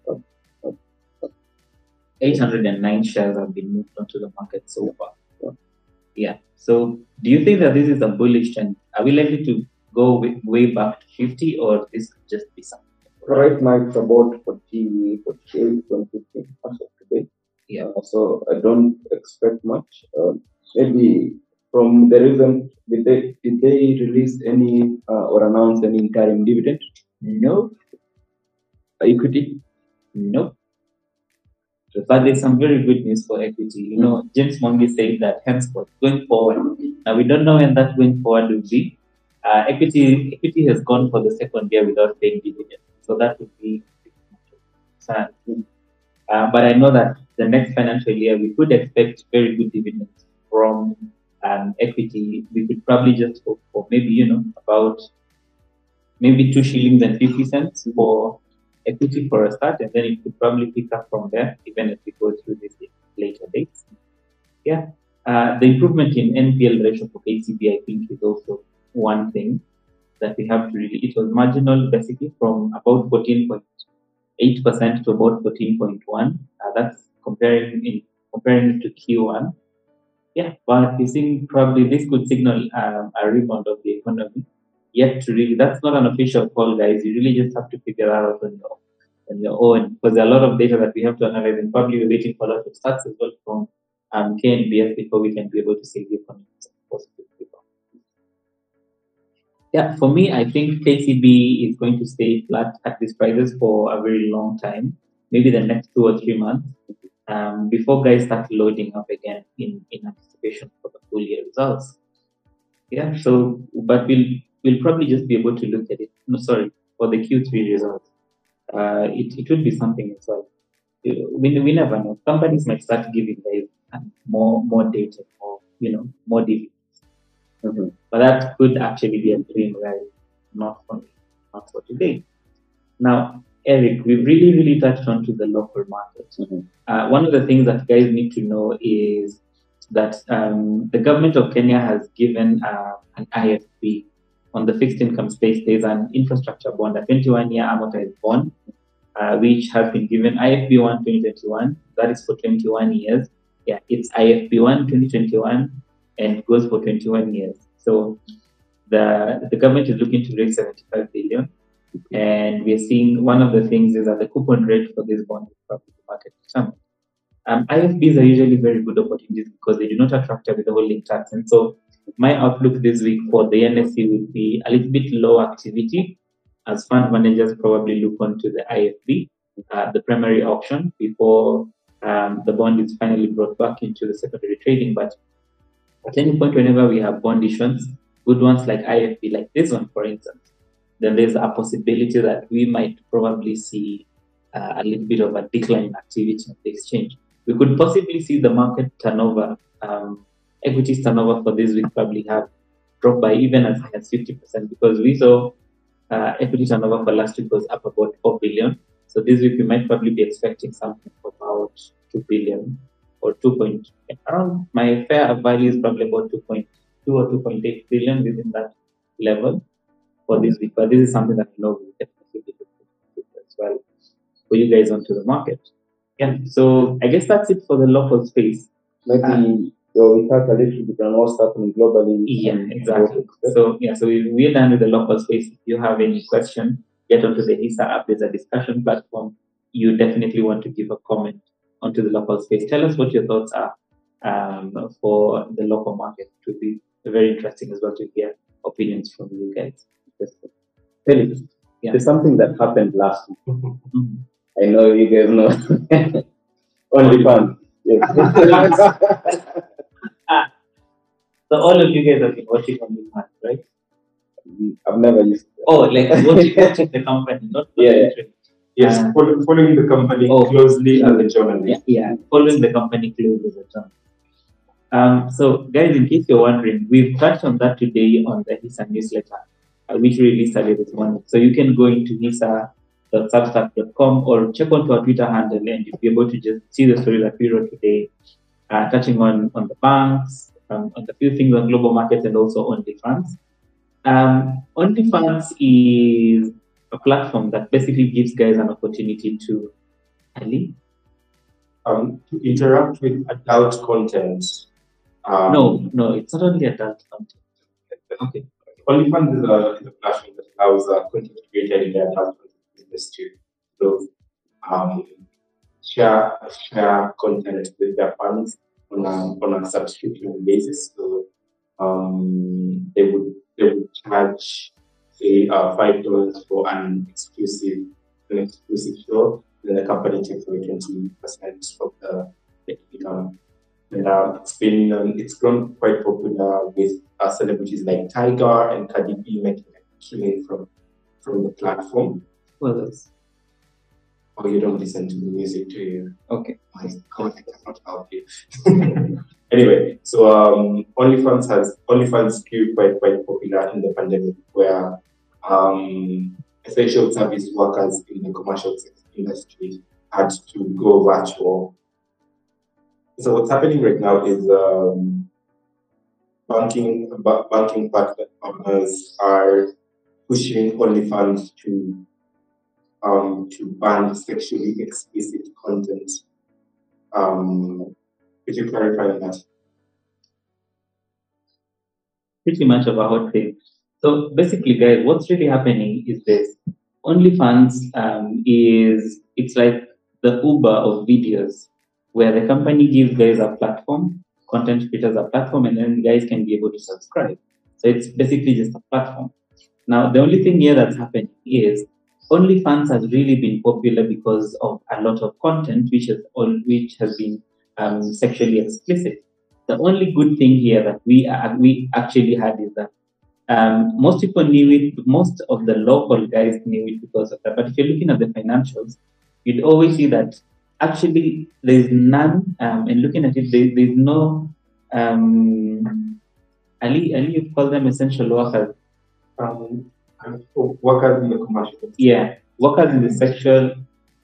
809 shares have been moved onto the market so far. Yeah. So do you think that this is a bullish trend? Are we likely to go way back to 50, or this could just be something? Right now it's about 48.15 as of today. Yeah. So I don't expect much. Maybe from the reason, did they release any or announce any interim dividend? No. Equity? No. But there's some very good news for equity. James Mwangi said that henceforth, going forward, now we don't know when that going forward will be. Equity has gone for the second year without paying dividend, so that would be sad. But I know that the next financial year we could expect very good dividends from equity. We could probably just hope for maybe about maybe 2 shillings and 50 cents for equity for a start, and then it could probably pick up from there, even if we go through this later dates. Yeah. The improvement in NPL ratio for KCB, I think, is also one thing that we have to really. It was marginal, basically, from about 14.8% to about 14.1%. That's comparing it to Q1. Yeah, but you think probably this could signal a rebound of the economy. Yet to really, that's not an official call, guys. You really just have to figure that out on your own, because there are a lot of data that we have to analyze, and probably we're waiting for a lot of stats as well from KNBS before we can be able to say the economy is positive. Yeah, for me, I think KCB is going to stay flat at these prices for a very long time, maybe the next 2 or 3 months, before guys start loading up again in anticipation for the full year results. Yeah, so, but we'll probably just be able to look at it. No, sorry, for the Q3 results. It would be something as well. We never know. Companies might start giving guys more data, or more dividends. Mm-hmm. But that could actually be a dream, right? Not for me, not for today. Now, Eric, we've really touched on to the local market. Mm-hmm. One of the things that guys need to know is that the government of Kenya has given an IFB on the fixed income space. There's an infrastructure bond, a 21-year amortized bond, which has been given IFB 1 2021. That is for 21 years. Yeah, it's IFB 1 2021 and goes for 21 years. So the government is looking to raise 75 billion. And we're seeing one of the things is that the coupon rate for this bond is probably market determined. IFBs are usually very good opportunities because they do not attract with the holding tax. And so my outlook this week for the NSE would be a little bit low activity as fund managers probably look onto the IFB, the primary auction, before the bond is finally brought back into the secondary trading. But at any point, whenever we have bond issuance, good ones like IFB, like this one, for instance, then there's a possibility that we might probably see a little bit of a decline in activity on the exchange. We could possibly see the market turnover, equities turnover for this week probably have dropped by even as high as 50%, because we saw equity turnover for last week was up about 4 billion. So this week we might probably be expecting something about 2 billion or 2 point, around my fair value is probably about 2.2 or 2.8 billion within that level for this week. But this is something that I know will definitely be good as well for you guys onto the market. Yeah, so I guess that's it for the local space. Maybe we talk a little bit on what's happening globally. Yeah, exactly. So we're done with the local space. If you have any question, get onto the HISA app. There's a discussion platform. You definitely want to give a comment onto the local space. Tell us what your thoughts are for the local market. It would be very interesting as well to hear opinions from you guys. Felix, there's something that happened last week. Mm-hmm. I know you guys know. Only fun. Yes. So all of you guys have been watching OnlyFans, right? I've never used it. Oh, like watching the company, not yeah. Yes, following the company closely as a journalist. Yeah, following the company closely as a journalist. So, guys, in case you're wondering, we've touched on that today on the HISA newsletter, which we released earlier this morning. So, you can go into hisa.substack.com or check onto our Twitter handle, and you'll be able to just see the story that we wrote today, touching on the banks, on the few things on global markets, and also OnlyFans. OnlyFans is a platform that basically gives guys an opportunity to interact with adult content. No, it's not only adult content. Okay. OnlyFans is a platform that allows content creators in the adult content business to share content with their fans on a subscription basis. So they would charge say $5 for an exclusive show. Then the company takes away 20% of the income. And it's grown quite popular with celebrities like Tiger and Cardi B making a killing from the platform. Well, Oh, you don't listen to the music, do you? Okay. My God, I cannot help you. Anyway, so OnlyFans grew quite popular in the pandemic, where essential service workers in the commercial industry had to go virtual. So what's happening right now is banking partners are pushing OnlyFans to ban sexually explicit content. Could you clarify on that? Pretty much of a hot thing. So basically, guys, what's really happening is this: OnlyFans it's like the Uber of videos, where the company gives guys a platform, content creators a platform, and then guys can be able to subscribe. So it's basically just a platform. Now, the only thing here that's happening is OnlyFans has really been popular because of a lot of content which has been sexually explicit. The only good thing here that we actually had is that most people knew it. Most of the local guys knew it because of that. But if you're looking at the financials, you'd always see that actually there's none. And looking at it, there's no. Ali, you call them essential workers. Workers in the commercial. Yeah, workers in the sexual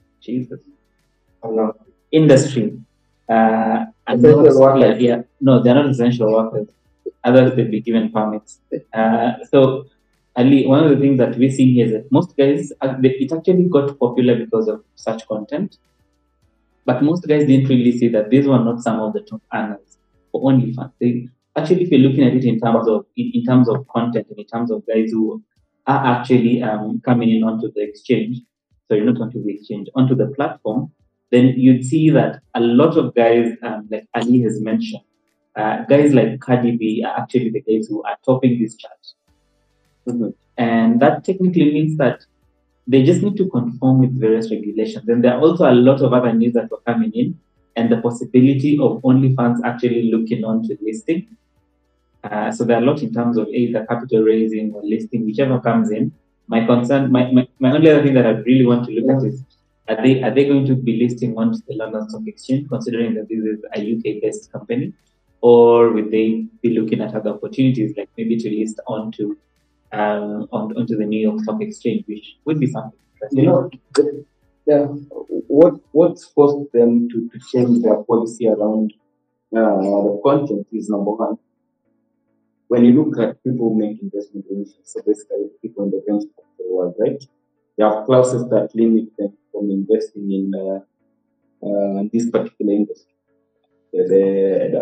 industry. Essential workers. Yeah, no, they're not essential workers. Others will be given permits. So, Ali, one of the things that we're seeing here is that most guys, it actually got popular because of such content, but most guys didn't really see that these were not some of the top earners for OnlyFans. Actually, if you're looking at it in terms of content and in terms of guys who are actually coming in onto the exchange, sorry, not onto the exchange, onto the platform, then you'd see that a lot of guys, like Ali has mentioned, guys like Cardi B are actually the guys who are topping this chart. Mhm. And that technically means that they just need to conform with various regulations. And there are also a lot of other news that were coming in, and the possibility of OnlyFans actually looking onto listing. So there are a lot in terms of either capital raising or listing, whichever comes in. My concern, my only other thing that I really want to look at is, are they going to be listing onto the London Stock Exchange, considering that this is a UK-based company, or would they be looking at other opportunities, like maybe to list onto the New York Stock Exchange, which would be something interesting. What's forced them to change their policy around the content is number one. When you look at people who make investment decisions, so basically people in the venture capital world, right? They have clauses that limit them from investing in this particular industry. The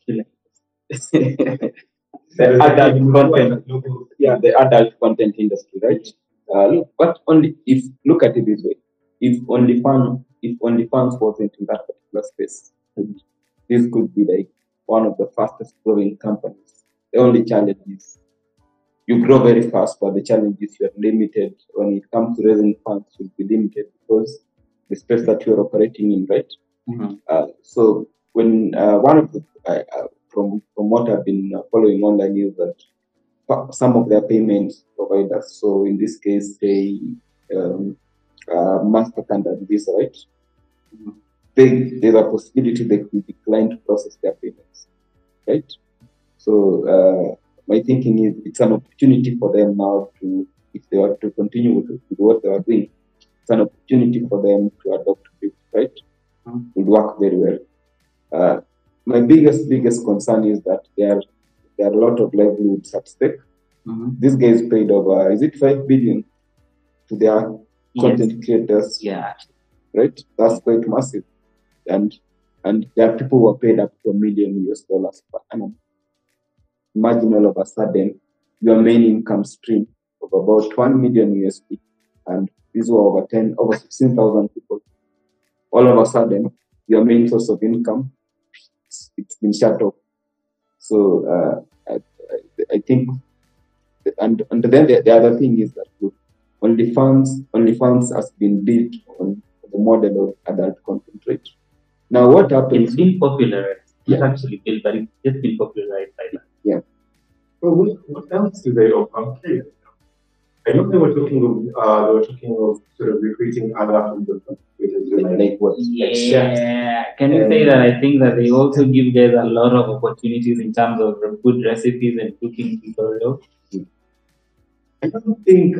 adult content, the adult content industry, right? Look at it this way: if OnlyFans wasn't in that particular space, this could be like one of the fastest growing companies. The only challenge is you grow very fast, but the challenge is you are limited when it comes to raising funds. You'll be limited because the space that you're operating in, right? Mm-hmm. So when one of the from what I've been following online is that some of their payment providers, so in this case, they MasterCard and Visa, right? There's a possibility they could decline to process their payments, right? So my thinking is it's an opportunity for them now to, if they were to continue with what they are doing, it's an opportunity for them to adopt it, right? It would work very well. My biggest concern is that there are a lot of livelihoods at stake. These guys paid over, is it 5 billion to their content creators? Yeah. Right? That's quite massive. And there are people who are paid up to $1 million per annum. Imagine all of a sudden your main income stream of about $1 million USD, and these were over 16,000 people. All of a sudden, your main source of income, it's been shut off. So I think, and then the other thing is that OnlyFans has been built on the model of adult content, right? Now, what happens? It's been popularized. It's actually built, but it's just been popularized by that. Yeah. Well, what else do they offer? I know they were talking of sort of recruiting other content creators, like what? Like chefs. Can you say that I think that they also give guys a lot of opportunities in terms of food recipes and cooking tutorials? I don't think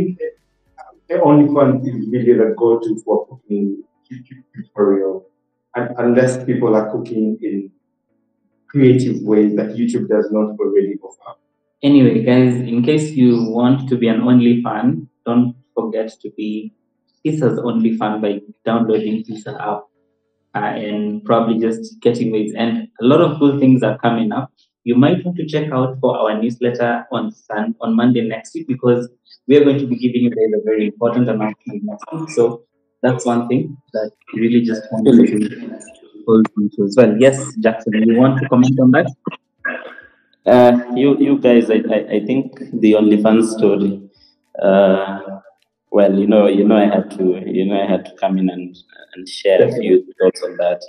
OnlyFans is really the go-to for cooking tutorial, unless people are cooking in creative ways that YouTube does not already offer. Anyway, guys, in case you want to be an OnlyFan, don't forget to be Pisa's OnlyFan by downloading Pisa app and probably just getting ways. And a lot of cool things are coming up. You might want to check out for our newsletter on Monday next week, because we are going to be giving you guys a very important announcement next week. So that's one thing that we really just wanted to hold on to as well. Yes, Jackson, you want to comment on that? You guys, I think the OnlyFans story. Well, I had to come in and share a few thoughts on that.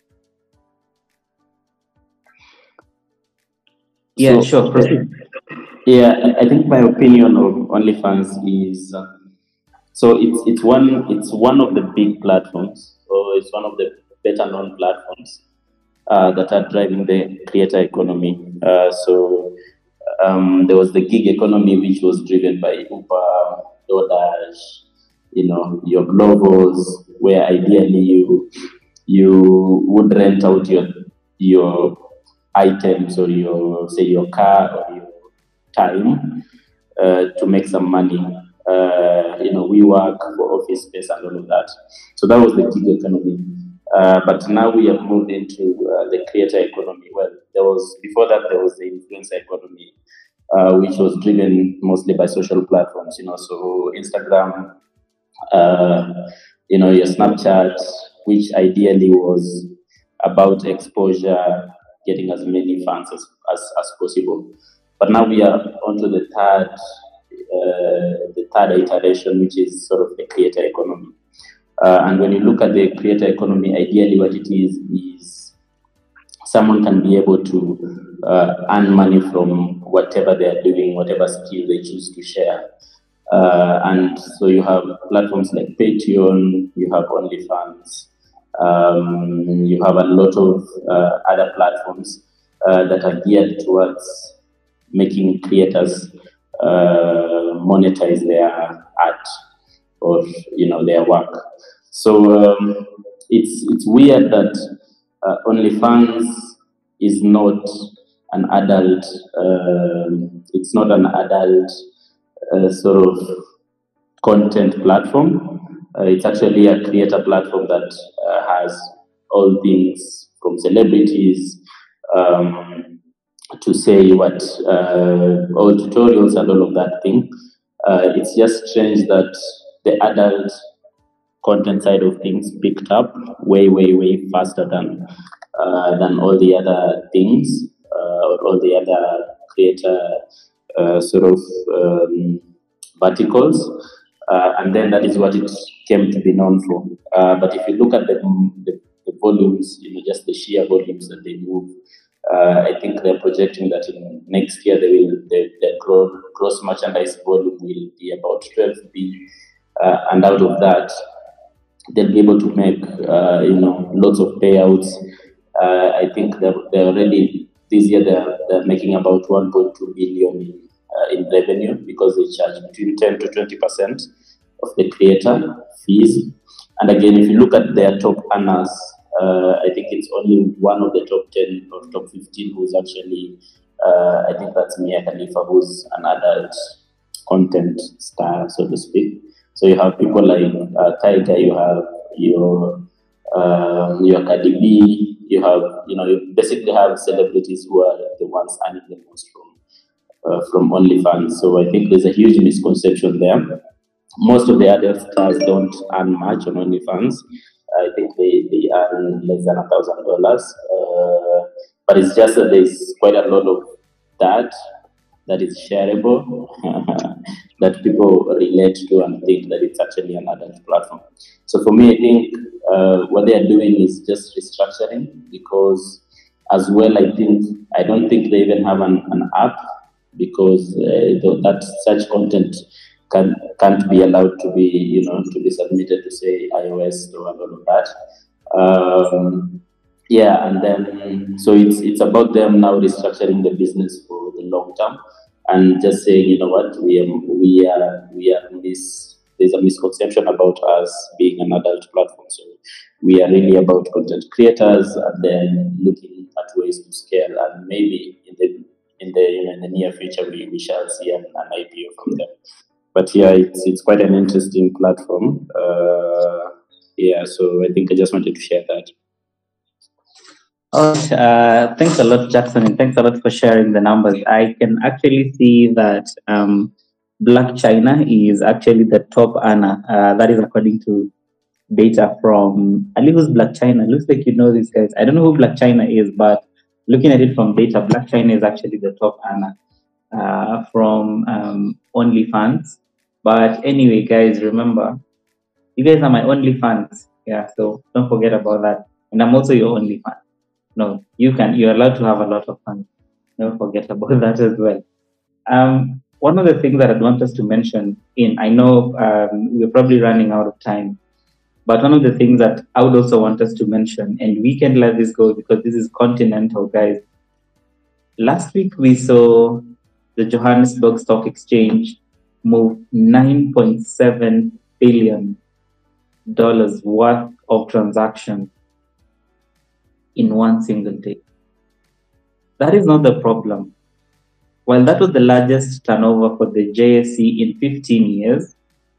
Yeah, sure. Proceed. Yeah, I think my opinion of OnlyFans is so it's one of the big platforms, or it's one of the better known platforms that are driving the creator economy. So there was the gig economy, which was driven by Uber, DoorDash, your Globals, where ideally you would rent out your items, or your car or your time to make some money. We work for office space and all of that. So that was the gig economy. But now we have moved into the creator economy. Well, before that there was the influencer economy, which was driven mostly by social platforms. So Instagram, your Snapchat, which ideally was about exposure, getting as many fans as possible. But now we are onto the third iteration, which is sort of the creator economy. And when you look at the creator economy, ideally what it is someone can be able to earn money from whatever they are doing, whatever skill they choose to share. And so you have platforms like Patreon, you have OnlyFans, you have a lot of other platforms that are geared towards making creators monetize their art or their work. So it's weird that OnlyFans is not an adult. It's not an adult sort of content platform. It's actually a creator platform that has all things from celebrities to say what all tutorials and all of that thing. It's just strange that the adult content side of things picked up way faster than all the other things or all the other creator sort of verticals, and then that is what it came to be known for. But if you look at the volumes, just the sheer volumes that they move, I think they're projecting that in next year the gross merchandise volume will be about 12 billion and out of that, they'll be able to make lots of payouts. I think they're already this year they're making about 1.2 billion in revenue because they charge between 10 to 20% of the creator fees. And again, if you look at their top earners, I think it's only one of the top 10 or top 15 who's actually, I think that's Mia Khalifa, who's an adult content star, so to speak. So you have people like Tiger, you have your Cardi B, you have, you basically have celebrities who are the ones earning the most from OnlyFans. So I think there's a huge misconception there. Most of the other stars don't earn much on OnlyFans. I think they earn less than $1,000. But it's just that there's quite a lot of that is shareable, that people relate to and think that it's actually an adult platform. So for me, I think what they are doing is just restructuring, because as well, I don't think they even have an app, because that such content can't be allowed to be submitted to, say, iOS or all of that. And then so it's about them now restructuring the business for the long term, and just saying, you know what, we are in this. There's a misconception about us being an adult platform, so we are really about content creators, and then looking at ways to scale, and maybe in the near future we shall see an IPO from them. But yeah, it's quite an interesting platform. So I think I just wanted to share that. Thanks a lot, Jackson, and thanks a lot for sharing the numbers. I can actually see that Black China is actually the top earner. That is according to data from, I believe, Black China. Looks like you know these guys. I don't know who Black China is, but looking at it from data, Black China is actually the top earner from OnlyFans. But anyway, guys, remember, you guys are my OnlyFans. Yeah, so don't forget about that. And I'm also your OnlyFan. No, you're allowed to have a lot of fun. Don't forget about that as well. One of the things that I'd want us to mention I know we're probably running out of time, but one of the things that I would also want us to mention, and we can let this go because this is continental, guys. Last week we saw the Johannesburg Stock Exchange move $9.7 billion worth of transactions in one single day. That is not the problem. While that was the largest turnover for the JSE in 15 years,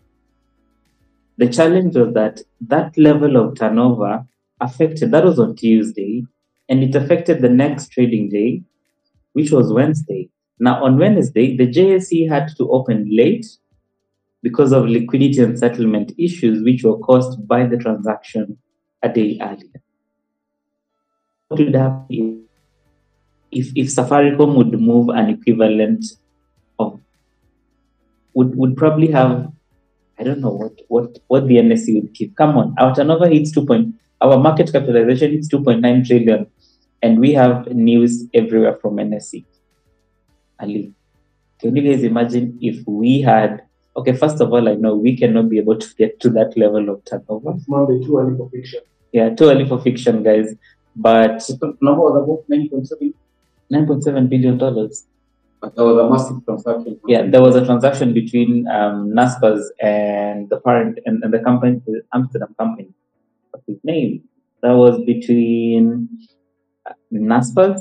the challenge was that level of turnover that was on Tuesday, and it affected the next trading day, which was Wednesday. Now, on Wednesday, the JSE had to open late because of liquidity and settlement issues, which were caused by the transaction a day earlier. What would happen if Safaricom would move an equivalent of, would probably have, I don't know what the NSE would keep. Come on, our turnover hits our market capitalization hits 2.9 trillion, and we have news everywhere from NSE. Ali, can you guys imagine if we had? Okay, first of all, I know we cannot be able to get to that level of turnover. It's not too early for fiction. Yeah, too early for fiction, guys. But the number was about $9.7 billion. But there was a massive transaction. Yeah, there was a transaction between Naspers and the parent and the company, the Amsterdam company. What's his name? That was between Naspers,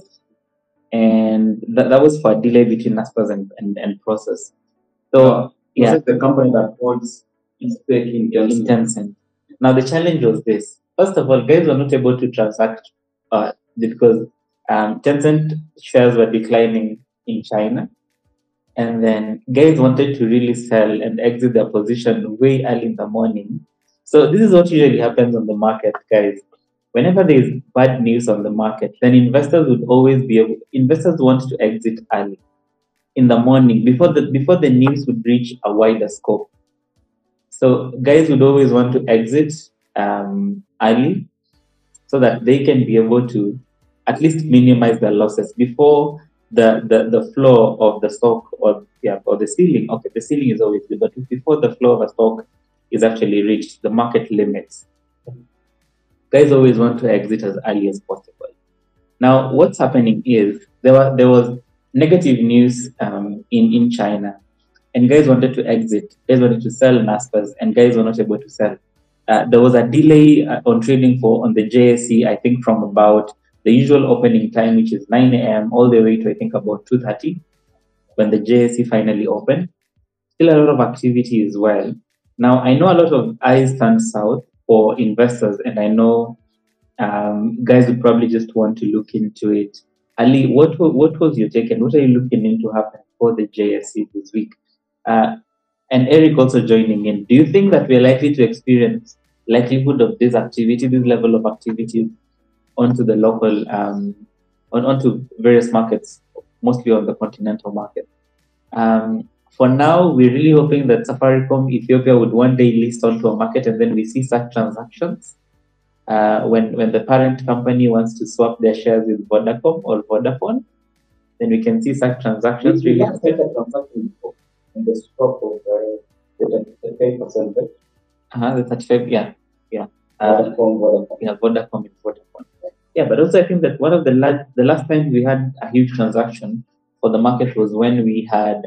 and that was for a delay between Naspers and Process. So was it the company that holds its stake in Tencent? Now the challenge was this. First of all, guys were not able to transact because Tencent shares were declining in China, and then guys wanted to really sell and exit their position way early in the morning. So this is what usually happens on the market, guys. Whenever there is bad news on the market, then investors want to exit early in the morning before the news would reach a wider scope. So guys would always want to exit early so that they can be able to at least minimize their losses before the flow of the stock or the ceiling. Okay, the ceiling is always good, but before the flow of a stock is actually reached, the market limits, guys always want to exit as early as possible. Now, what's happening is there was negative news in China, and guys wanted to exit. Guys wanted to sell Naspers, and guys were not able to sell. There was a delay on trading on the JSE, I think from about the usual opening time, which is 9 a.m., all the way to I think about 2:30, when the JSE finally opened. Still a lot of activity as well. Now, I know a lot of eyes turned south for investors, and I know guys would probably just want to look into it. Ali, what was your take, and what are you looking into happen for the JSE this week? And Eric also joining in. Do you think that we're likely to experience likelihood of this activity, this level of activity, onto the local, onto various markets, mostly on the continental market? For now, we're really hoping that Safaricom Ethiopia would one day list onto a market, and then we see such transactions. When the parent company wants to swap their shares with Vodacom or Vodafone, then we can see such transactions. We have set a transaction before in the swap of the 35%. The 35, yeah. Vodacom. Yeah, Vodacom and Vodafone. Yeah, but also I think that one of the last time we had a huge transaction for the market was when we had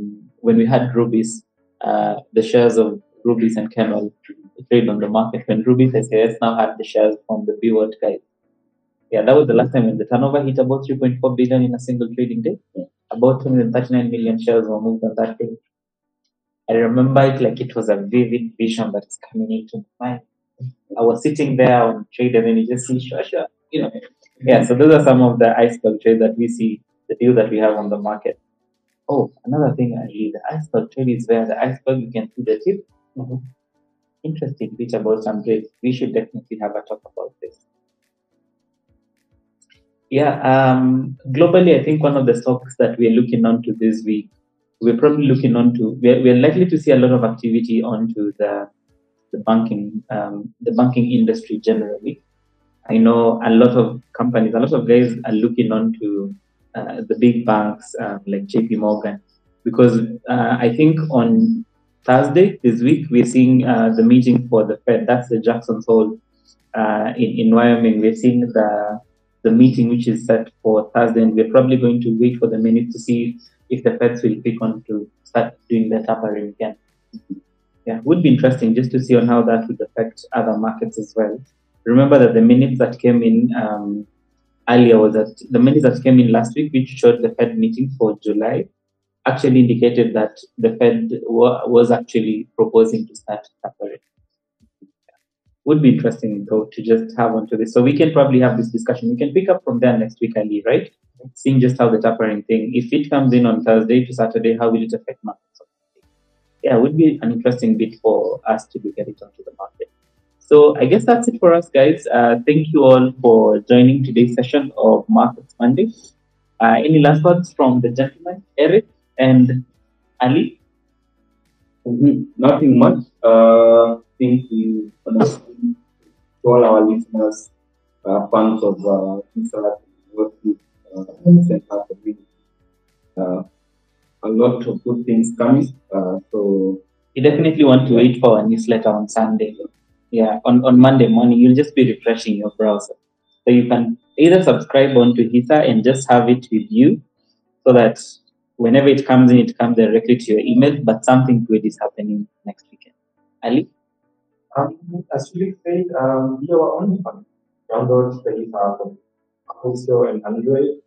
Rubis, the shares of Rubis and Kenol trade on the market, when Rubis SAS now had the shares from the B-Word guys. Yeah, that was the last time when the turnover hit about 3.4 billion in a single trading day. Yeah. About 239 million shares were moved on that day. I remember it like it was a vivid vision that is coming into my mind. I was sitting there on trade, and then you just see, sure, you know. Yeah, so those are some of the iceberg trades that we see, the deal that we have on the market. Oh, another thing, the iceberg trade is where the iceberg, you can see the tip. Mm-hmm. Interesting bit about some trades. We should definitely have a talk about this. Yeah, globally, I think one of the stocks that we're looking onto this week, we're probably looking onto, we're likely to see a lot of activity onto the banking industry generally. I know a lot of companies, a lot of guys are looking onto the big banks like JP Morgan, because I think on Thursday this week we're seeing the meeting for the Fed. That's the Jackson Hole in Wyoming. We're seeing the meeting which is set for Thursday, and we're probably going to wait for the minutes to see if the Feds will pick on to start doing the tapering again. Yeah, it would be interesting just to see on how that would affect other markets as well. Remember that the minutes that came in earlier was that the minutes that came in last week, which showed the Fed meeting for July, actually indicated that the Fed was actually proposing to start tapering. Would be interesting though to just have onto this. So we can probably have this discussion. We can pick up from there next week, Ali, right? Seeing just how the tapering thing, if it comes in on Thursday to Saturday, how will it affect markets? Yeah, it would be an interesting bit for us to look at it onto the market. So I guess that's it for us, guys. Thank you all for joining today's session of Markets Monday. Any last words from the gentlemen, Eric and Ali? Nothing much. Thank you to all our listeners, fans of a lot of good things coming. So you definitely want to wait for our newsletter on Sunday. Yeah, on Monday morning, you'll just be refreshing your browser. So you can either subscribe onto HISA and just have it with you, so that whenever it comes in, it comes directly to your email, but something good is happening next weekend. Ali? As Philip said, we are only fun. Download the HISA from Apple Store and Android.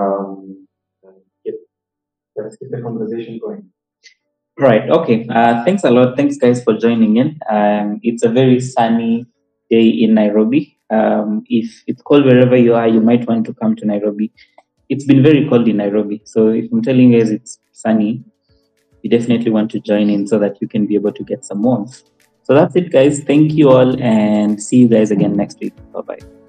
Let's keep the conversation going. Right. Okay. Thanks a lot. Thanks, guys, for joining in. It's a very sunny day in Nairobi. If it's cold wherever you are, you might want to come to Nairobi. It's been very cold in Nairobi. So if I'm telling you guys it's sunny, you definitely want to join in so that you can be able to get some warmth. So that's it, guys. Thank you all, and see you guys again next week. Bye-bye.